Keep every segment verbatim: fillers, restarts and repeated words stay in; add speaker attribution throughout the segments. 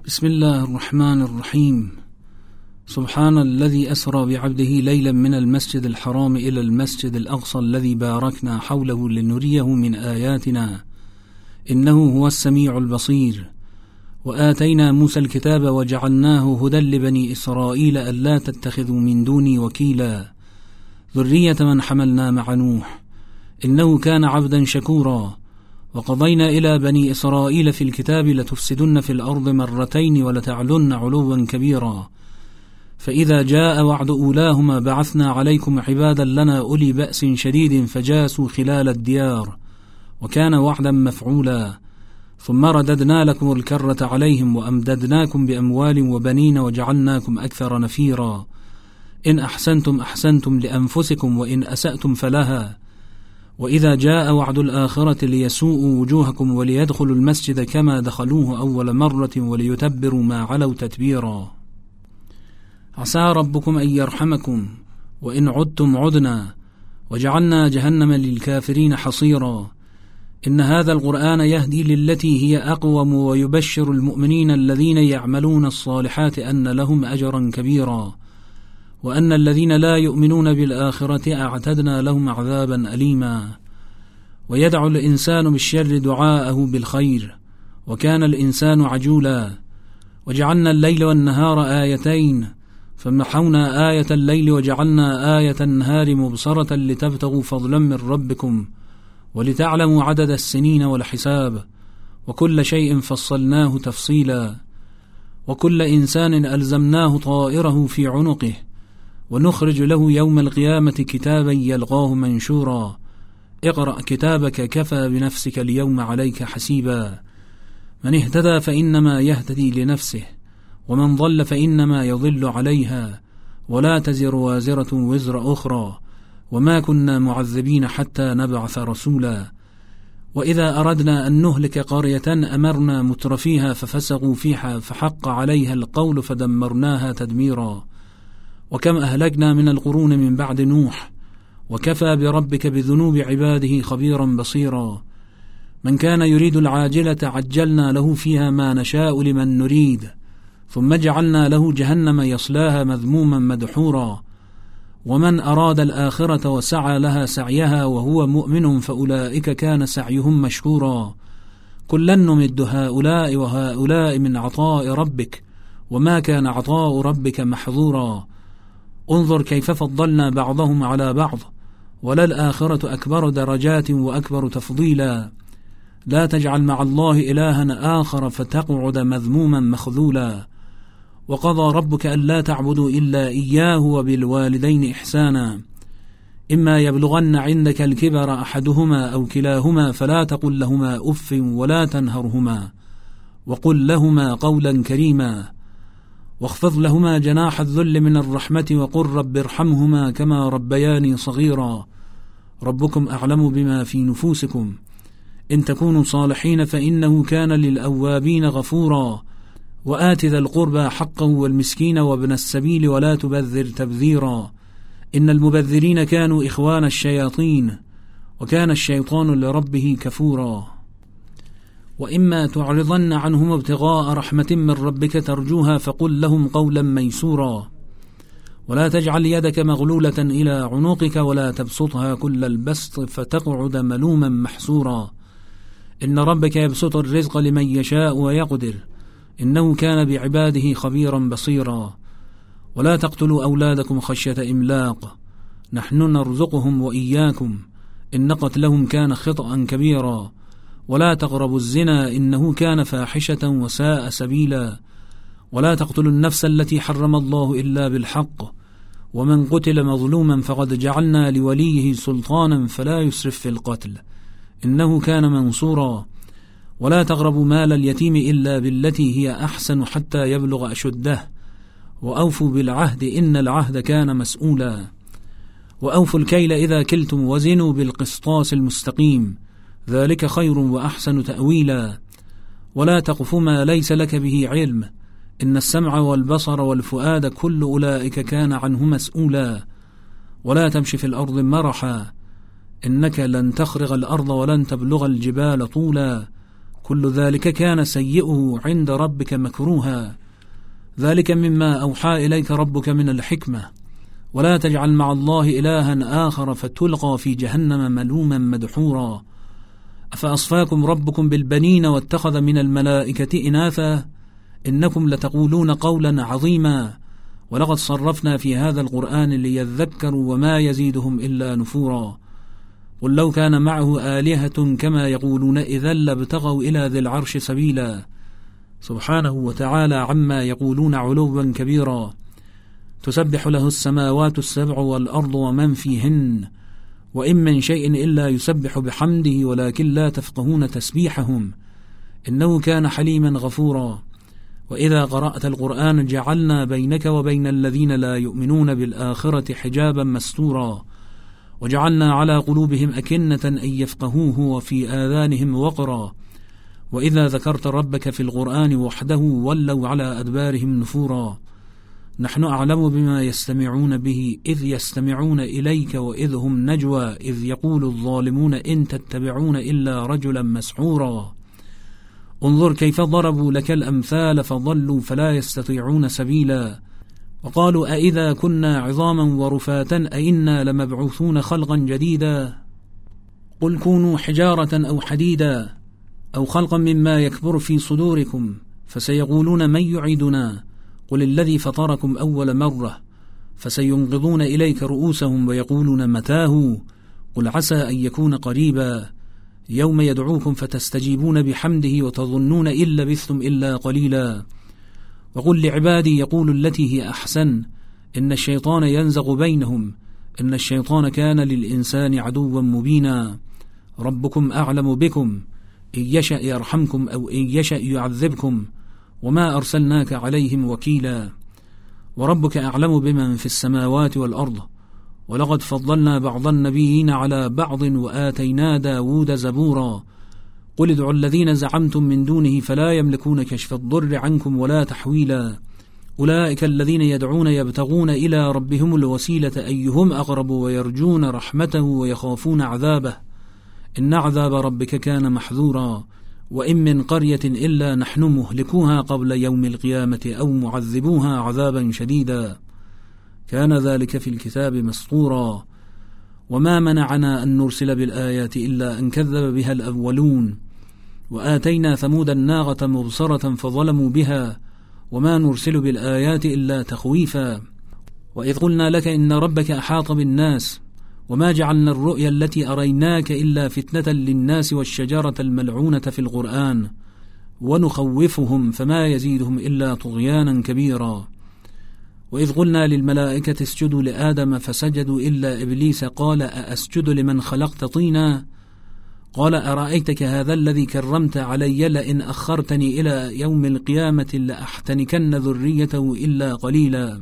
Speaker 1: بسم الله الرحمن الرحيم. سبحان الذي أسرى بعبده ليلا من المسجد الحرام إلى المسجد الأقصى الذي باركنا حوله لنريه من آياتنا إنه هو السميع البصير. وآتينا موسى الكتاب وجعلناه هدى لبني إسرائيل ألا تتخذوا من دوني وكيلا ذرية من حملنا مع نوح إنه كان عبدا شكورا. وقضينا إلى بني إسرائيل في الكتاب لتفسدن في الأرض مرتين ولتعلن علوا كبيرا فإذا جاء وعد أولاهما بعثنا عليكم عبادا لنا أولي بأس شديد فجاسوا خلال الديار وكان وعدا مفعولا. ثم رددنا لكم الكرة عليهم وأمددناكم بأموال وبنين وجعلناكم أكثر نفيرا. إن أحسنتم أحسنتم لأنفسكم وإن أسأتم فلها. وإذا جاء وعد الآخرة ليسوءوا وجوهكم وليدخلوا المسجد كما دخلوه أول مرة وليتبروا ما علوا تتبيرا. عسى ربكم أن يرحمكم وإن عدتم عدنا وجعلنا جهنم للكافرين حصيرا. إن هذا القرآن يهدي للتي هي أقوم ويبشر المؤمنين الذين يعملون الصالحات أن لهم أجرا كبيرا وأن الذين لا يؤمنون بالآخرة أعتدنا لهم عذابا أليما. ويدعو الإنسان بالشر دعاءه بالخير وكان الإنسان عجولا. وجعلنا الليل والنهار آيتين فمحونا آية الليل وجعلنا آية النهار مبصرة لتبتغوا فضلا من ربكم ولتعلموا عدد السنين والحساب وكل شيء فصلناه تفصيلا. وكل إنسان ألزمناه طائره في عنقه ونخرج له يوم القيامة كتابا يلقاه منشورا. اقرأ كتابك كفى بنفسك اليوم عليك حسيبا. من اهتدى فإنما يهتدي لنفسه ومن ضل فإنما يضل عليها ولا تزر وازرة وزر أخرى وما كنا معذبين حتى نبعث رسولا. وإذا أردنا أن نهلك قرية أمرنا مترفيها ففسقوا فيها فحق عليها القول فدمرناها تدميرا. وكم أهلكنا من القرون من بعد نوح وكفى بربك بذنوب عباده خبيرا بصيرا. من كان يريد العاجلة عجلنا له فيها ما نشاء لمن نريد ثم جعلنا له جهنم يصلاها مذموما مدحورا. ومن أراد الآخرة وسعى لها سعيها وهو مؤمن فأولئك كان سعيهم مشكورا. كلا نمد هؤلاء وهؤلاء من عطاء ربك وما كان عطاء ربك محظورا. انظر كيف فضلنا بعضهم على بعض وللآخرة أكبر درجات وأكبر تفضيلا. لا تجعل مع الله إلها آخر فتقعد مذموما مخذولا. وقضى ربك ألا تعبدوا إلا إياه وبالوالدين إحسانا. إما يبلغن عندك الكبر أحدهما أو كلاهما فلا تقل لهما أف ولا تنهرهما وقل لهما قولا كريما. واخفض لهما جناح الذل من الرحمة وقل رب ارحمهما كما ربياني صغيرا. ربكم أعلم بما في نفوسكم إن تكونوا صالحين فإنه كان للأوابين غفورا. وآت ذا القربى حقه والمسكين وابن السبيل ولا تبذر تبذيرا. إن المبذرين كانوا إخوان الشياطين وكان الشيطان لربه كفورا. وإما تعرضن عنهم ابتغاء رحمة من ربك ترجوها فقل لهم قولا ميسورا. ولا تجعل يدك مغلولة إلى عنقك ولا تبسطها كل البسط فتقعد ملوما محسورا. إن ربك يبسط الرزق لمن يشاء ويقدر إنه كان بعباده خبيرا بصيرا. ولا تقتلوا أولادكم خشية إملاق نحن نرزقهم وإياكم إن قتلهم كان خطأ كبيرا. ولا تقربوا الزنا إنه كان فاحشة وساء سبيلا. ولا تقتلوا النفس التي حرم الله إلا بالحق ومن قتل مظلوما فقد جعلنا لوليه سلطانا فلا يسرف في القتل إنه كان منصورا. ولا تقربوا مال اليتيم إلا بالتي هي أحسن حتى يبلغ أشده وأوفوا بالعهد إن العهد كان مسؤولا. وأوفوا الكيل إذا كلتم وزنوا بالقسطاس المستقيم ذلك خير وأحسن تأويلا. ولا تقف ما ليس لك به علم إن السمع والبصر والفؤاد كل أولئك كان عنه مسؤولا. ولا تمشي في الأرض مرحا إنك لن تخرق الأرض ولن تبلغ الجبال طولا كل ذلك كان سيئه عند ربك مكروها، ذلك مما أوحى إليك ربك من الحكمة، ولا تجعل مع الله إلها آخر فتلقى في جهنم ملوما مدحورا. أفأصفاكم ربكم بالبنين واتخذ من الملائكة إناثا إنكم لتقولون قولا عظيما، ولقد صرفنا في هذا القرآن ليذكروا وما يزيدهم إلا نفورا. قل لو كان معه آلهة كما يقولون إذا لابتغوا إلى ذي العرش سبيلا، سبحانه وتعالى عما يقولون علوا كبيرا. تسبح له السماوات السبع والأرض ومن فيهن، وإن من شيء إلا يسبح بحمده ولكن لا تفقهون تسبيحهم، إنه كان حليما غفورا. وإذا قرأت القرآن جعلنا بينك وبين الذين لا يؤمنون بالآخرة حجابا مستورا، وجعلنا على قلوبهم أكنة أن يفقهوه وفي آذانهم وقرا، وإذا ذكرت ربك في القرآن وحده ولوا على أدبارهم نفورا. نحن أعلم بما يستمعون به إذ يستمعون إليك وإذ هم نجوى إذ يقول الظالمون إن تتبعون إلا رجلا مسحورا. انظر كيف ضربوا لك الأمثال فضلوا فلا يستطيعون سبيلا. وقالوا أئذا كنا عظاما ورفاتا أئنا لمبعوثون خلقا جديدا. قل كونوا حجارة أو حديدا أو خلقا مما يكبر في صدوركم، فسيقولون من يعيدنا قل الذي فطركم أول مرة، فسينغضون إليك رؤوسهم ويقولون متاه قل عسى أن يكون قريبا، يوم يدعوكم فتستجيبون بحمده وتظنون إن لبثتم إلا قليلا. وقل لعبادي يقول التي هي أحسن إن الشيطان ينزغ بينهم إن الشيطان كان للإنسان عدوا مبينا. ربكم أعلم بكم إن يشأ يرحمكم أو إن يشأ يعذبكم وما أرسلناك عليهم وكيلا. وربك أعلم بمن في السماوات والأرض، ولقد فضلنا بعض النبيين على بعض وآتينا داود زبورا. قل ادعوا الذين زعمتم من دونه فلا يملكون كشف الضر عنكم ولا تحويلا. أولئك الذين يدعون يبتغون إلى ربهم الوسيلة أيهم أقرب ويرجون رحمته ويخافون عذابه، إن عذاب ربك كان محذورا. وإن من قرية إلا نحن مهلكوها قبل يوم القيامة أو معذبوها عذابا شديدا، كان ذلك في الكتاب مسطورا. وما منعنا أن نرسل بالآيات إلا أن كذب بها الأولون، وآتينا ثمود الناقة مبصرة فظلموا بها، وما نرسل بالآيات إلا تخويفا. وإذ قلنا لك إن ربك أحاط بالناس وما جعلنا الرؤيا التي أريناك إلا فتنة للناس والشجرة الملعونة في القرآن ونخوفهم فما يزيدهم إلا طغيانا كبيرا. وإذ قلنا للملائكة اسجدوا لآدم فسجدوا إلا إبليس قال أأسجد لمن خلقت طينا، قال أرأيتك هذا الذي كرمت علي لئن أخرتني إلى يوم القيامة لأحتنكن ذريته إلا قليلا.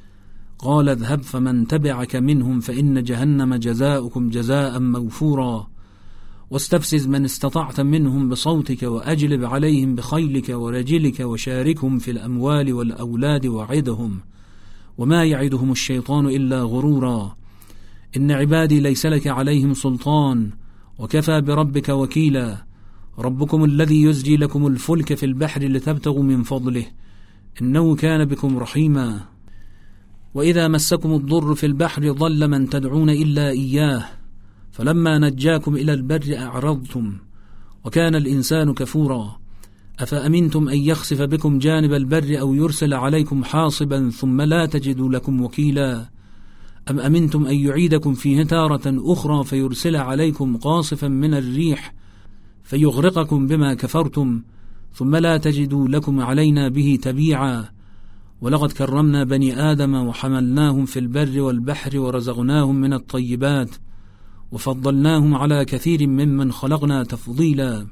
Speaker 1: قال اذهب فمن تبعك منهم فإن جهنم جزاؤكم جزاء موفورا. واستفزز من استطعت منهم بصوتك وأجلب عليهم بخيلك ورجلك وشاركهم في الأموال والأولاد وعدهم وما يعدهم الشيطان إلا غرورا. إن عبادي ليس لك عليهم سلطان وكفى بربك وكيلا. ربكم الذي يزجي لكم الفلك في البحر لتبتغوا من فضله إنه كان بكم رحيما. وإذا مسكم الضر في البحر ضل من تدعون إلا إياه فلما نجاكم إلى البر أعرضتم وكان الإنسان كفورا. أفأمنتم أن يخسف بكم جانب البر أو يرسل عليكم حاصبا ثم لا تجدوا لكم وكيلا، أم أمنتم أن يعيدكم فيه تارة أخرى فيرسل عليكم قاصفا من الريح فيغرقكم بما كفرتم ثم لا تجدوا لكم علينا به تبيعا. ولقد كرمنا بني آدم وحملناهم في البر والبحر ورزقناهم من الطيبات وفضلناهم على كثير ممن خلقنا تفضيلا.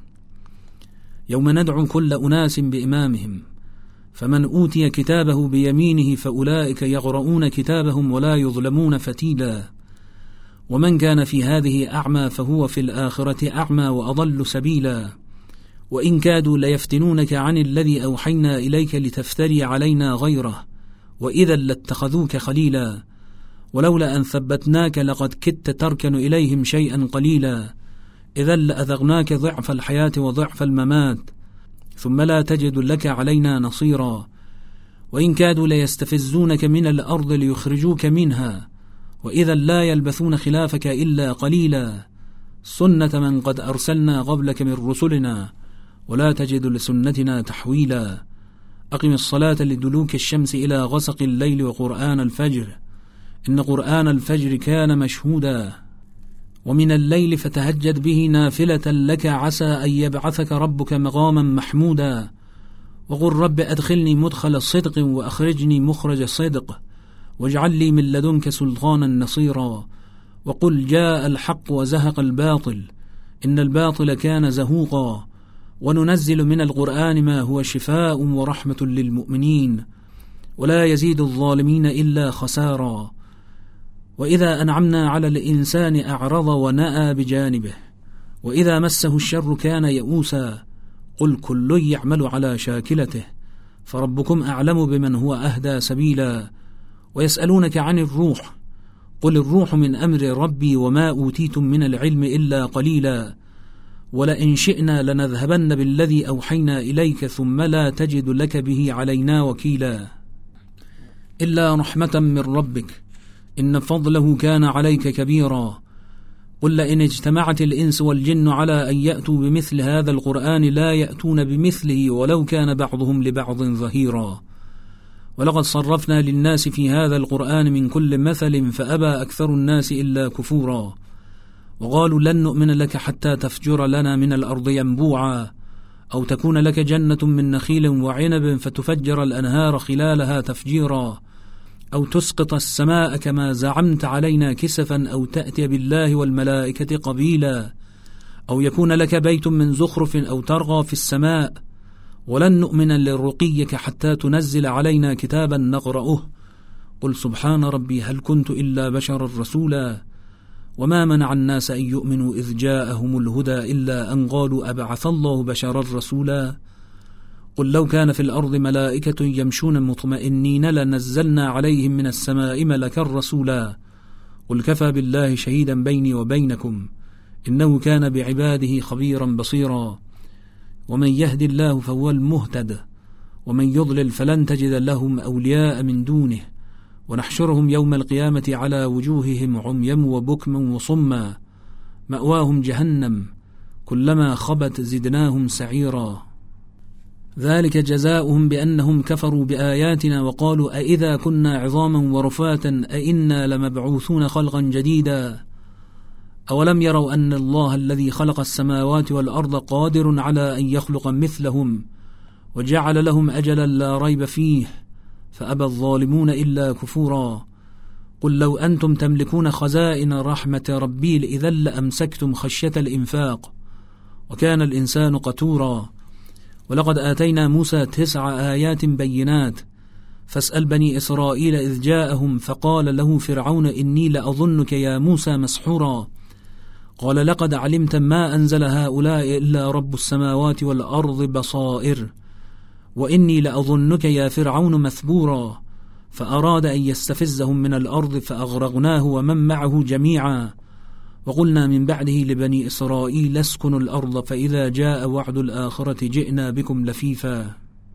Speaker 1: يوم ندعو كل أناس بإمامهم فمن أوتي كتابه بيمينه فأولئك يقرؤون كتابهم ولا يظلمون فتيلا. ومن كان في هذه أعمى فهو في الآخرة أعمى وأضل سبيلا. وإن كادوا ليفتنونك عن الذي أوحينا إليك لتفتري علينا غيره وإذا لاتخذوك خليلا. ولولا أن ثبتناك لقد كدت تركن إليهم شيئا قليلا إذا لأذقناك ضعف الحياة وضعف الممات ثم لا تجد لك علينا نصيرا، وإن كادوا ليستفزونك من الأرض ليخرجوك منها، وإذا لا يلبثون خلافك إلا قليلا، سنة من قد أرسلنا قبلك من رسلنا ولا تجد لسنتنا تحويلا. أقم الصلاة لدلوك الشمس إلى غسق الليل وقرآن الفجر، إن قرآن الفجر كان مشهودا. ومن الليل فتهجد به نافلة لك عسى أن يبعثك ربك مقاما محمودا. وقل رب أدخلني مدخل صدق وأخرجني مخرج صدق واجعل لي من لدنك سلطانا نصيرا. وقل جاء الحق وزهق الباطل إن الباطل كان زهوقا. وننزل من القرآن ما هو شفاء ورحمة للمؤمنين ولا يزيد الظالمين إلا خسارا. وإذا أنعمنا على الإنسان أعرض ونأى بجانبه وإذا مسه الشر كان يئوسا. قل كل يعمل على شاكلته فربكم أعلم بمن هو أهدى سبيلا. ويسألونك عن الروح قل الروح من أمر ربي وما أوتيتم من العلم إلا قليلا. ولئن شئنا لنذهبن بالذي أوحينا إليك ثم لا تجد لك به علينا وكيلا. إلا رحمة من ربك إن فضله كان عليك كبيرا. قل لئن اجتمعت الإنس والجن على أن يأتوا بمثل هذا القرآن لا يأتون بمثله ولو كان بعضهم لبعض ظهيرا. ولقد صرفنا للناس في هذا القرآن من كل مثل فأبى أكثر الناس إلا كفورا. وقالوا لن نؤمن لك حتى تفجر لنا من الأرض ينبوعا أو تكون لك جنة من نخيل وعنب فتفجر الأنهار خلالها تفجيرا أو تسقط السماء كما زعمت علينا كسفا أو تأتي بالله والملائكة قبيلا أو يكون لك بيت من زخرف أو ترغى في السماء ولن نؤمن لرقيك حتى تنزل علينا كتابا نقرأه. قل سبحان ربي هل كنت إلا بشرا رسولا وما منع الناس أن يؤمنوا إذ جاءهم الهدى إلا أن قالوا أبعث الله بشرا رسولا. قل لو كان في الأرض ملائكة يمشون مطمئنين لنزلنا عليهم من السماء ملكا رسولا. قل كفى بالله شهيدا بيني وبينكم إنه كان بعباده خبيرا بصيرا. ومن يهد الله فهو المهتد ومن يضلل فلن تجد لهم أولياء من دونه ونحشرهم يوم القيامة على وجوههم عميا وبكما وصما مأواهم جهنم كلما خبت زدناهم سعيرا. ذلك جزاؤهم بأنهم كفروا بآياتنا وقالوا أئذا كنا عظاما ورفاتا أئنا لمبعوثون خلقا جديدا. أولم يروا أن الله الذي خلق السماوات والأرض قادر على أن يخلق مثلهم وجعل لهم أجلا لا ريب فيه فأبى الظالمون إلا كفورا. قل لو أنتم تملكون خزائن رحمة ربي إذا لأمسكتم خشية الإنفاق وكان الإنسان قتورا. ولقد آتينا موسى تسع آيات بينات فاسأل بني إسرائيل إذ جاءهم فقال له فرعون إني لأظنك يا موسى مسحورا. قال لقد علمت ما أنزل هؤلاء إلا رب السماوات والأرض بصائر وإني لأظنك يا فرعون مثبورا. فأراد أن يستفزهم من الأرض فأغرقناه ومن معه جميعا. وقلنا من بعده لبني إسرائيل اسكنوا الأرض فإذا جاء وعد الآخرة جئنا بكم لفيفا.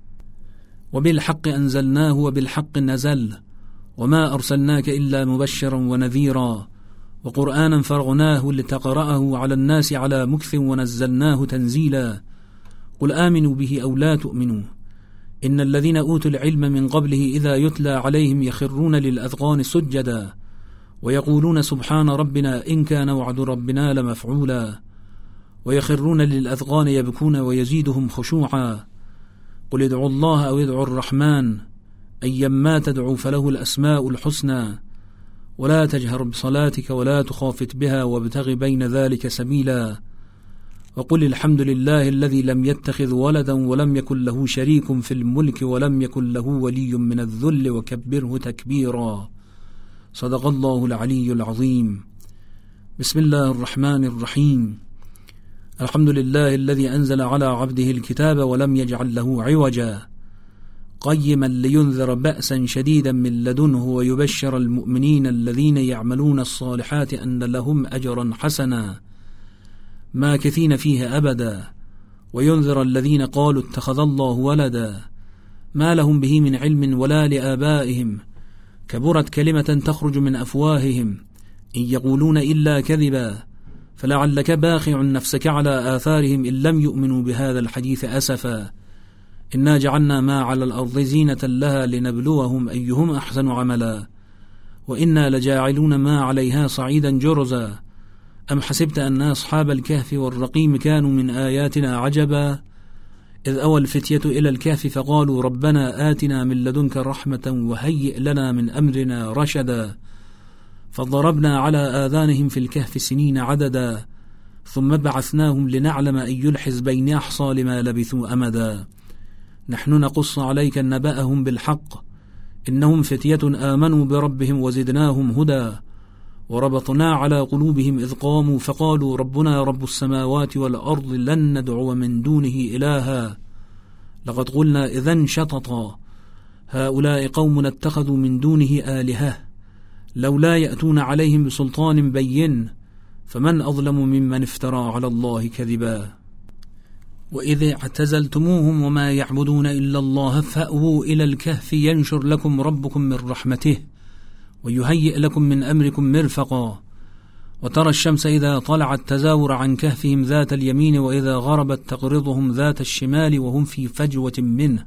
Speaker 1: وبالحق أنزلناه وبالحق نزل وما أرسلناك إلا مبشرا ونذيرا وقرآنا فرغناه لتقرأه على الناس على مكث ونزلناه تنزيلا. قل آمنوا به أو لا تؤمنوا إن الذين أوتوا العلم من قبله إذا يتلى عليهم يخرون للأذقان سجدا ويقولون سبحان ربنا إن كان وعد ربنا لمفعولا ويخرون للأذقان يبكون ويزيدهم خشوعا. قل ادعوا الله أو ادعوا الرحمن أيما تدعوا فله الأسماء الحسنى ولا تجهر بصلاتك ولا تخافت بها وابتغ بين ذلك سبيلا. وقل الحمد لله الذي لم يتخذ ولدا ولم يكن له شريك في الملك ولم يكن له ولي من الذل وكبره تكبيرا. صدق الله العلي العظيم. بسم الله الرحمن الرحيم. الحمد لله الذي أنزل على عبده الكتاب ولم يجعل له عوجا قيما لينذر بأسا شديدا من لدنه ويبشر المؤمنين الذين يعملون الصالحات أن لهم أجرا حسنا ماكثين فيها أبدا، وينذر الذين قالوا اتخذ الله ولدا، ما لهم به من علم ولا لآبائهم، كبرت كلمة تخرج من أفواههم، إن يقولون إلا كذبا، فلعلك باخع نفسك على آثارهم إن لم يؤمنوا بهذا الحديث أسفا، إنا جعلنا ما على الأرض زينة لها لنبلوهم أيهم أحسن عملا، وإنا لجاعلون ما عليها صعيدا جرزا، أم حسبت أن أصحاب الكهف والرقيم كانوا من آياتنا عجبا، إذ أوى الفتية إلى الكهف فقالوا ربنا آتنا من لدنك رحمة وهيئ لنا من أمرنا رشدا، فضربنا على آذانهم في الكهف سنين عددا، ثم بعثناهم لنعلم أي الحزبين أحصى لما لبثوا أمدا، نحن نقص عليك نبأهم بالحق، إنهم فتية آمنوا بربهم وزدناهم هدى، وربطنا على قلوبهم إذ قاموا فقالوا ربنا رب السماوات والأرض لن ندعو من دونه إلها، لقد قلنا إذن شططا، هؤلاء قوم اتخذوا من دونه آلهة، لولا يأتون عليهم بسلطان بين، فمن أظلم ممن افترى على الله كذبا، وإذ اعتزلتموهم وما يعبدون إلا الله فأووا إلى الكهف ينشر لكم ربكم من رحمته ويهيئ لكم من أمركم مرفقا، وترى الشمس إذا طلعت تزاور عن كهفهم ذات اليمين وإذا غربت تقرضهم ذات الشمال وهم في فجوة منه،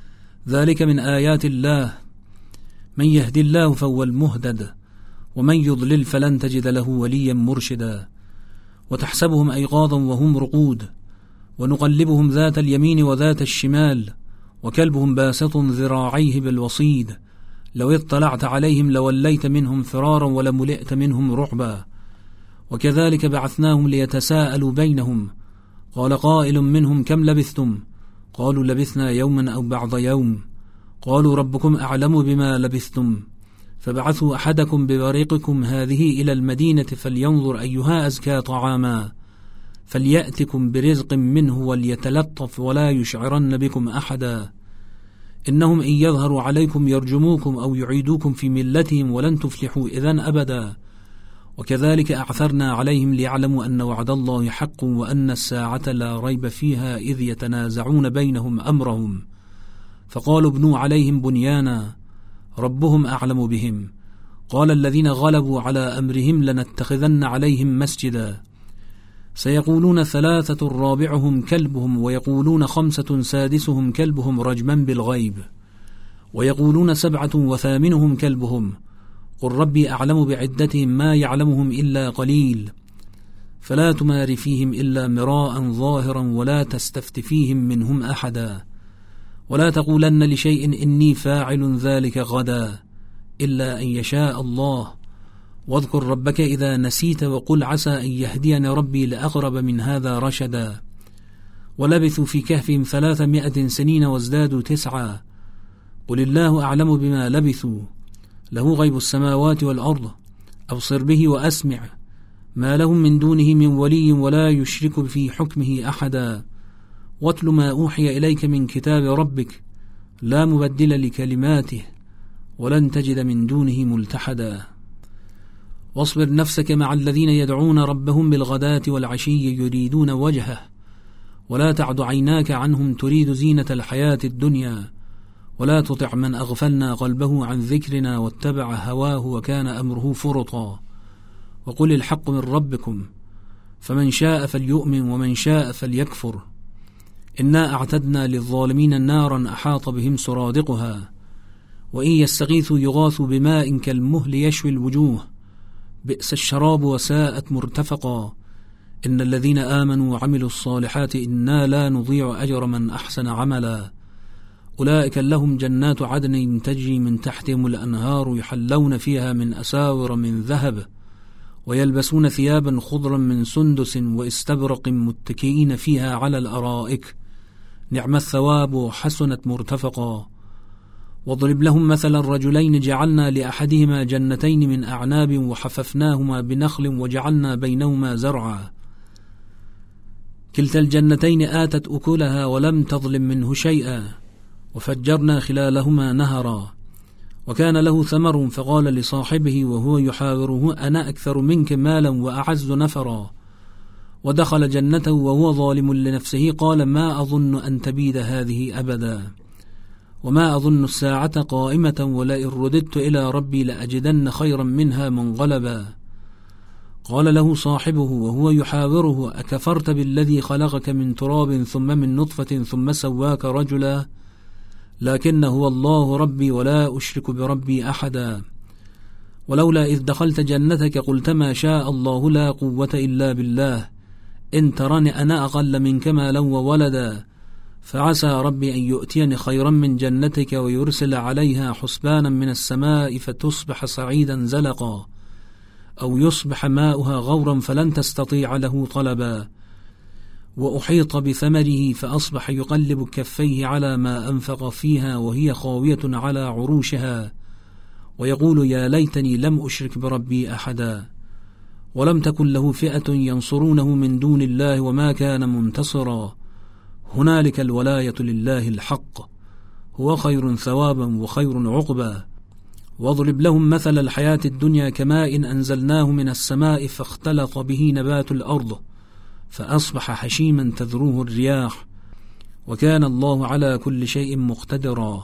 Speaker 1: ذلك من آيات الله، من يهد الله فهو المهتد، ومن يضلل فلن تجد له وليا مرشدا، وتحسبهم أيقاظا وهم رقود، ونقلبهم ذات اليمين وذات الشمال، وكلبهم باسط ذراعيه بالوصيد، لو اطلعت عليهم لوليت منهم فرارا ولملئت منهم رعبا، وكذلك بعثناهم ليتساءلوا بينهم، قال قائل منهم كم لبثتم، قالوا لبثنا يوما أو بعض يوم، قالوا ربكم أعلم بما لبثتم، فبعثوا أحدكم بورقكم هذه إلى المدينة فلينظر أيها أزكى طعاما، فليأتكم برزق منه وليتلطف ولا يشعرن بكم أحدا، إنهم إن يظهروا عليكم يرجموكم أو يعيدوكم في ملتهم ولن تفلحوا إذن أبدا، وكذلك أعثرنا عليهم ليعلموا أن وعد الله حق وأن الساعة لا ريب فيها، إذ يتنازعون بينهم أمرهم، فقالوا ابنوا عليهم بنيانا ربهم أعلم بهم، قال الذين غلبوا على أمرهم لنتخذن عليهم مسجدا، سيقولون ثلاثة رابعهم كلبهم، ويقولون خمسة سادسهم كلبهم رجما بالغيب، ويقولون سبعة وثامنهم كلبهم، قل ربي أعلم بعدتهم ما يعلمهم إلا قليل، فلا تمار فيهم إلا مراء ظاهرا ولا تستفت فيهم منهم أحدا، ولا تقولن لشيء إني فاعل ذلك غدا إلا أن يشاء الله، واذكر ربك إذا نسيت وقل عسى أن يهديني ربي لأقرب من هذا رشدا، ولبثوا في كهفهم ثلاثمائة سنين وازدادوا تسعا، قل الله أعلم بما لبثوا، له غيب السماوات والأرض، أبصر به وأسمع، ما لهم من دونه من ولي ولا يشرك في حكمه أحدا، واتل ما أوحي إليك من كتاب ربك لا مبدل لكلماته ولن تجد من دونه ملتحدا، واصبر نفسك مع الذين يدعون ربهم بالغداة والعشي يريدون وجهه، ولا تعد عيناك عنهم تريد زينة الحياة الدنيا، ولا تطع من أغفلنا قلبه عن ذكرنا واتبع هواه وكان أمره فرطا، وقل الحق من ربكم فمن شاء فليؤمن ومن شاء فليكفر، إنا أعتدنا للظالمين نارا أحاط بهم سرادقها، وإن يستغيثوا يغاثوا بماء كالمهل يشوي الوجوه، بئس الشراب وساءت مرتفقا، إن الذين آمنوا وعملوا الصالحات إنا لا نضيع أجر من أحسن عملا، أولئك لهم جنات عدن تجري من تحتهم الأنهار يحلون فيها من أساور من ذهب، ويلبسون ثيابا خضرا من سندس واستبرق متكئين فيها على الأرائك، نعم الثواب وحسنت مرتفقا، واضرب لهم مثل الرجلين جعلنا لأحدهما جنتين من أعناب وحففناهما بنخل وجعلنا بينهما زرعا، كلتا الجنتين آتت أكلها ولم تظلم منه شيئا، وفجرنا خلالهما نهرا، وكان له ثمر فقال لصاحبه وهو يحاوره أنا أكثر منك مالا وأعز نفرا، ودخل جنته وهو ظالم لنفسه قال ما أظن أن تبيد هذه أبدا وما أظن الساعة قائمة ولئن رددت إلى ربي لأجدن خيرا منها منقلبا. قال له صاحبه وهو يحاوره أكفرت بالذي خلقك من تراب ثم من نطفة ثم سواك رجلا لكن هو الله ربي ولا أشرك بربي أحدا. ولولا إذ دخلت جنتك قلت ما شاء الله لا قوة إلا بالله إن ترني أنا أقل منك مالا وولدا فعسى ربي أن يؤتيني خيرا من جنتك ويرسل عليها حسبانا من السماء فتصبح صعيدا زلقا أو يصبح ماؤها غورا فلن تستطيع له طلبا. وأحيط بثمره فأصبح يقلب كفيه على ما أنفق فيها وهي خاوية على عروشها ويقول يا ليتني لم أشرك بربي أحدا. ولم تكن له فئة ينصرونه من دون الله وما كان منتصرا. هنالك الولاية لله الحق هو خير ثوابا وخير عقبا. واضرب لهم مثل الحياة الدنيا كماء أنزلناه من السماء فاختلط به نبات الأرض فأصبح حشيما تذروه الرياح وكان الله على كل شيء مقتدرا.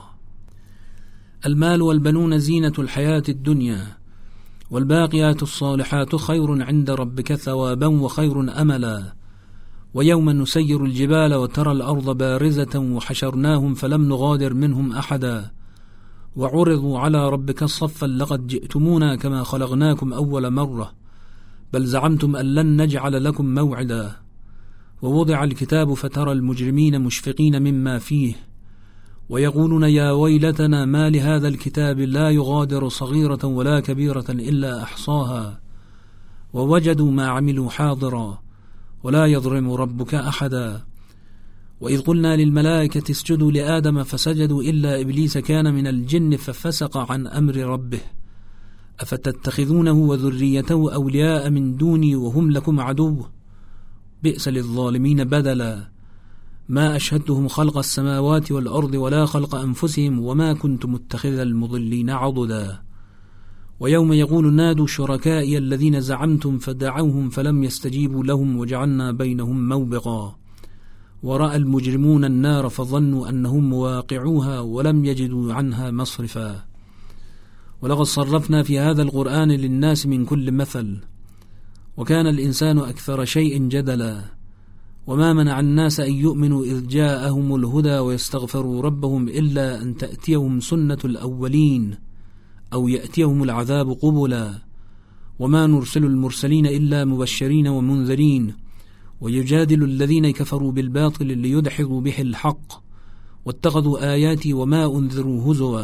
Speaker 1: المال والبنون زينة الحياة الدنيا والباقيات الصالحات خير عند ربك ثوابا وخير أملا. ويوم نسير الجبال وترى الأرض بارزة وحشرناهم فلم نغادر منهم أحدا وعرضوا على ربك صفا لقد جئتمونا كما خلقناكم أول مرة بل زعمتم أن لن نجعل لكم موعدا. ووضع الكتاب فترى المجرمين مشفقين مما فيه ويقولون يا ويلتنا ما لهذا الكتاب لا يغادر صغيرة ولا كبيرة إلا أحصاها ووجدوا ما عملوا حاضرا ولا يظلم ربك أحدا. وإذ قلنا للملائكة اسجدوا لآدم فسجدوا إلا إبليس كان من الجن ففسق عن أمر ربه أفتتخذونه وذريته أولياء من دوني وهم لكم عدو بئس للظالمين بدلا. ما أشهدتهم خلق السماوات والأرض ولا خلق أنفسهم وما كنت متخذ المضلين عضدا. ويوم يقول نادوا شركائي الذين زعمتم فدعوهم فلم يستجيبوا لهم وجعلنا بينهم موبقا. ورأى المجرمون النار فظنوا أنهم مواقعوها ولم يجدوا عنها مصرفا. ولقد صرفنا في هذا القرآن للناس من كل مثل وكان الإنسان أكثر شيء جدلا. وما منع الناس أن يؤمنوا إذ جاءهم الهدى ويستغفروا ربهم إلا أن تأتيهم سنة الأولين أو يأتيهم العذاب قبلا. وما نرسل المرسلين إلا مبشرين ومنذرين ويجادل الذين كفروا بالباطل ليدحضوا به الحق واتخذوا آياتي وما أنذروا هزوا.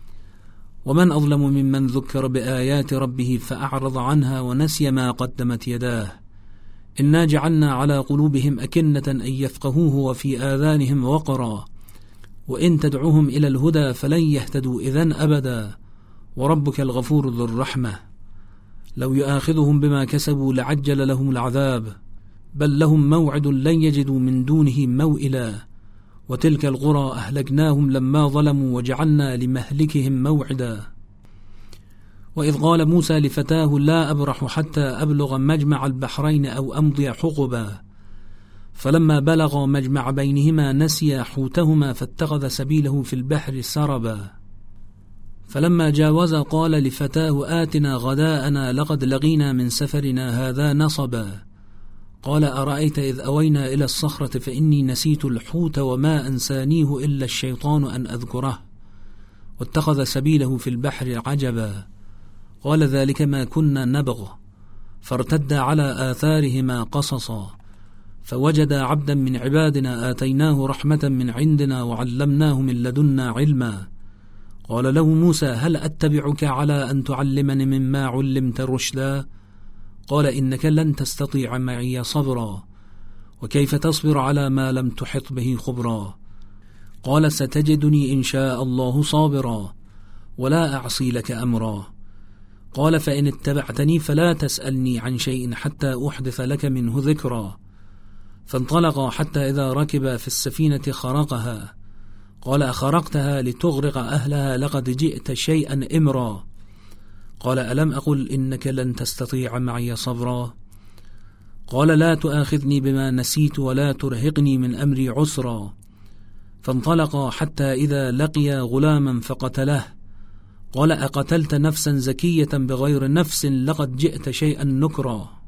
Speaker 1: ومن أظلم ممن ذكر بآيات ربه فأعرض عنها ونسي ما قدمت يداه إنا جعلنا على قلوبهم أكنة أن يفقهوه وفي آذانهم وقرا وإن تدعوهم إلى الهدى فلن يهتدوا إذن أبدا وربك الغفور ذو الرحمة. لو يؤاخذهم بما كسبوا لعجل لهم العذاب بل لهم موعد لن يجدوا من دونه موئلا. وتلك القرى أهلكناهم لما ظلموا وجعلنا لمهلكهم موعدا. وإذ قال موسى لفتاه لا أبرح حتى أبلغ مجمع البحرين أو أمضي حقبا فلما بلغ مجمع بينهما نسيا حوتهما فاتخذ سبيله في البحر سربا. فلما جاوز قال لفتاه آتنا غداءنا لقد لقينا من سفرنا هذا نصبا. قال أرأيت إذ أوينا إلى الصخرة فإني نسيت الحوت وما أنسانيه إلا الشيطان أن أذكره واتخذ سبيله في البحر عجبا. قال ذلك ما كنا نبغ فارتدا على آثارهما قصصا فوجدا عبدا من عبادنا آتيناه رحمة من عندنا وعلمناه من لدنا علما. قال له موسى هل أتبعك على أن تعلمني مما علمت رشدا؟ قال إنك لن تستطيع معي صبرا وكيف تصبر على ما لم تحط به خبرا. قال ستجدني إن شاء الله صابرا ولا أعصي لك أمرا. قال فإن اتبعتني فلا تسألني عن شيء حتى أحدث لك منه ذكرا. فانطلقا حتى إذا ركب في السفينة خرقها. قال أخرقتها لتغرق أهلها لقد جئت شيئا إمرا. قال ألم أقل إنك لن تستطيع معي صبرا. قال لا تؤاخذني بما نسيت ولا ترهقني من أمري عسرا. فانطلقا حتى إذا لقيا غلاما فقتله. قال أقتلت نفسا زكية بغير نفس لقد جئت شيئا نكرا.